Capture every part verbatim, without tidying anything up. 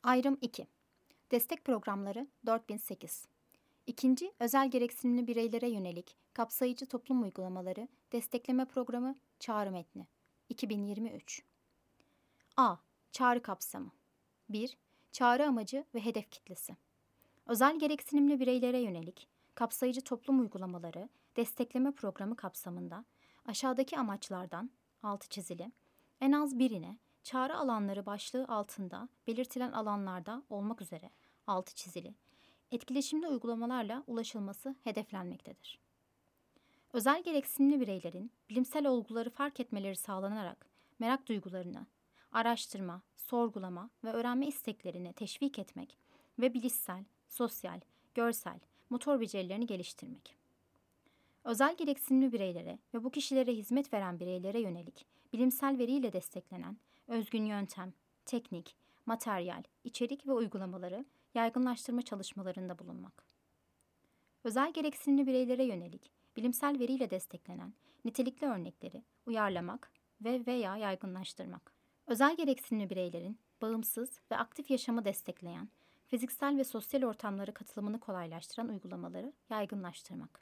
Ayrım iki. Destek programları dört bin sekiz. İkinci, özel gereksinimli bireylere yönelik kapsayıcı toplum uygulamaları destekleme programı çağrı metni iki bin yirmi üç. A. Çağrı kapsamı. bir. Çağrı amacı ve hedef kitlesi. Özel gereksinimli bireylere yönelik kapsayıcı toplum uygulamaları destekleme programı kapsamında aşağıdaki amaçlardan altı çizili en az birine çağrı alanları başlığı altında belirtilen alanlarda olmak üzere altı çizili etkileşimli uygulamalarla ulaşılması hedeflenmektedir. Özel gereksinimli bireylerin bilimsel olguları fark etmeleri sağlanarak merak duygularını, araştırma, sorgulama ve öğrenme isteklerini teşvik etmek ve bilişsel, sosyal, görsel, motor becerilerini geliştirmek. Özel gereksinimli bireylere ve bu kişilere hizmet veren bireylere yönelik bilimsel veriyle desteklenen özgün yöntem, teknik, materyal, içerik ve uygulamaları yaygınlaştırma çalışmalarında bulunmak. Özel gereksinimli bireylere yönelik bilimsel veriyle desteklenen nitelikli örnekleri uyarlamak ve veya yaygınlaştırmak. Özel gereksinimli bireylerin bağımsız ve aktif yaşamı destekleyen, fiziksel ve sosyal ortamlara katılımını kolaylaştıran uygulamaları yaygınlaştırmak.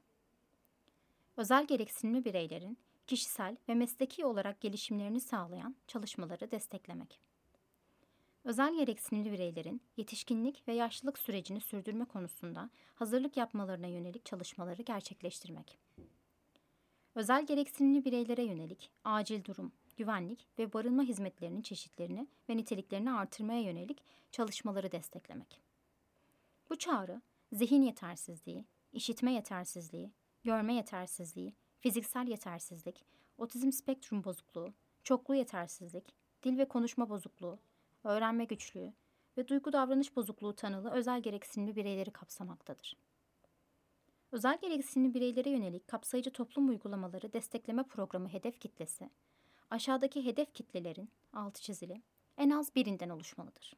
Özel gereksinimli bireylerin kişisel ve mesleki olarak gelişimlerini sağlayan çalışmaları desteklemek. Özel gereksinimli bireylerin yetişkinlik ve yaşlılık sürecini sürdürme konusunda hazırlık yapmalarına yönelik çalışmaları gerçekleştirmek. Özel gereksinimli bireylere yönelik acil durum, güvenlik ve barınma hizmetlerinin çeşitlerini ve niteliklerini artırmaya yönelik çalışmaları desteklemek. Bu çağrı, zihin yetersizliği, işitme yetersizliği, görme yetersizliği, fiziksel yetersizlik, otizm spektrum bozukluğu, çoklu yetersizlik, dil ve konuşma bozukluğu, öğrenme güçlüğü ve duygu davranış bozukluğu tanılı özel gereksinimli bireyleri kapsamaktadır. Özel gereksinimli bireylere yönelik kapsayıcı toplum uygulamaları destekleme programı hedef kitlesi, aşağıdaki hedef kitlelerin altı çizili en az birinden oluşmalıdır.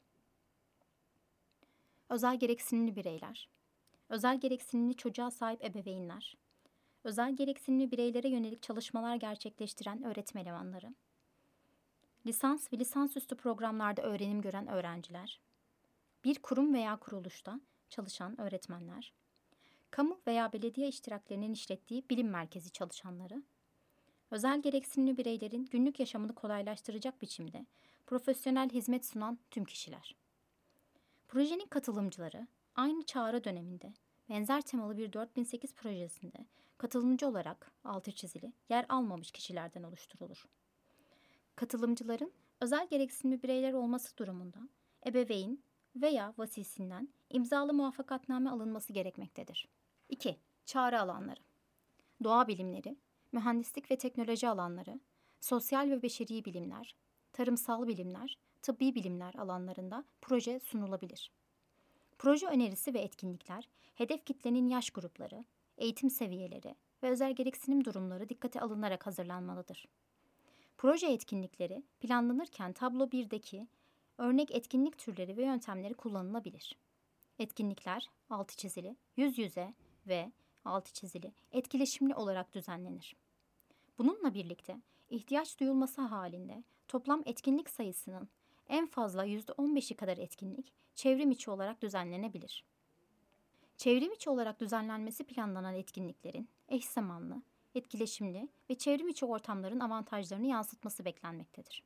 Özel gereksinimli bireyler, özel gereksinimli çocuğa sahip ebeveynler, özel gereksinimli bireylere yönelik çalışmalar gerçekleştiren öğretim elemanları, lisans ve lisansüstü programlarda öğrenim gören öğrenciler, bir kurum veya kuruluşta çalışan öğretmenler, kamu veya belediye iştiraklerinin işlettiği bilim merkezi çalışanları, özel gereksinimli bireylerin günlük yaşamını kolaylaştıracak biçimde profesyonel hizmet sunan tüm kişiler. Projenin katılımcıları aynı çağrı döneminde benzer temalı bir dört bin sekiz projesinde katılımcı olarak altı çizili yer almamış kişilerden oluşturulur. Katılımcıların özel gereksinimli bireyler olması durumunda ebeveyn veya vasisinden imzalı muvaffakatname alınması gerekmektedir. iki. Çağrı alanları. Doğa bilimleri, mühendislik ve teknoloji alanları, sosyal ve beşeri bilimler, tarımsal bilimler, tıbbi bilimler alanlarında proje sunulabilir. Proje önerisi ve etkinlikler, hedef kitlenin yaş grupları, eğitim seviyeleri ve özel gereksinim durumları dikkate alınarak hazırlanmalıdır. Proje etkinlikleri planlanırken tablo birdeki örnek etkinlik türleri ve yöntemleri kullanılabilir. Etkinlikler altı çizili, yüz yüze ve altı çizili etkileşimli olarak düzenlenir. Bununla birlikte ihtiyaç duyulması halinde toplam etkinlik sayısının en fazla yüzde on beşi kadar etkinlik çevrim içi olarak düzenlenebilir. Çevrim içi olarak düzenlenmesi planlanan etkinliklerin eş zamanlı, etkileşimli ve çevrim içi ortamların avantajlarını yansıtması beklenmektedir.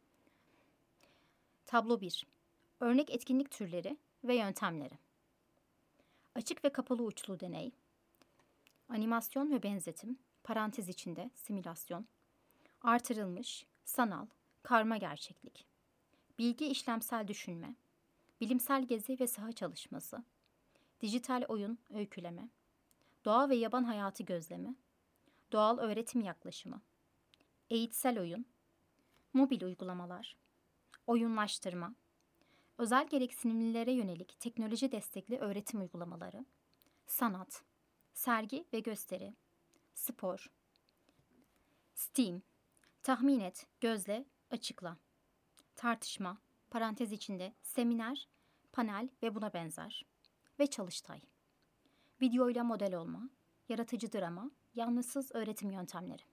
Tablo bir. Örnek etkinlik türleri ve yöntemleri. Açık ve kapalı uçlu deney, animasyon ve benzetim, parantez içinde simülasyon, artırılmış, sanal, karma gerçeklik, bilgi işlemsel düşünme, bilimsel gezi ve saha çalışması, dijital oyun öyküleme, doğa ve yaban hayatı gözlemi, doğal öğretim yaklaşımı, eğitsel oyun, mobil uygulamalar, oyunlaştırma, özel gereksinimlilere yönelik teknoloji destekli öğretim uygulamaları, sanat, sergi ve gösteri, spor, STEAM, tahmin et, gözle, açıkla, tartışma, parantez içinde seminer, panel ve buna benzer ve çalıştay, videoyla model olma, yaratıcı drama, yanlışsız öğretim yöntemleri.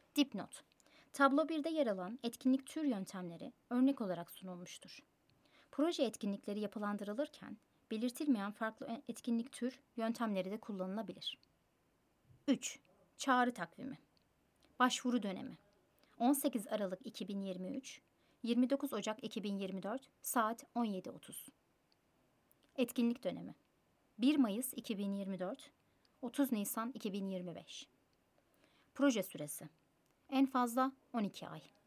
Dipnot. Tablo birde yer alan etkinlik tür yöntemleri örnek olarak sunulmuştur. Proje etkinlikleri yapılandırılırken belirtilmeyen farklı etkinlik tür yöntemleri de kullanılabilir. üç. Çağrı takvimi. Başvuru dönemi. on sekiz Aralık iki bin yirmi üç, yirmi dokuz Ocak iki bin yirmi dört, saat on yedi otuz. Etkinlik dönemi. bir Mayıs iki bin yirmi dört, otuz Nisan iki bin yirmi beş. Proje süresi. En fazla on iki ay.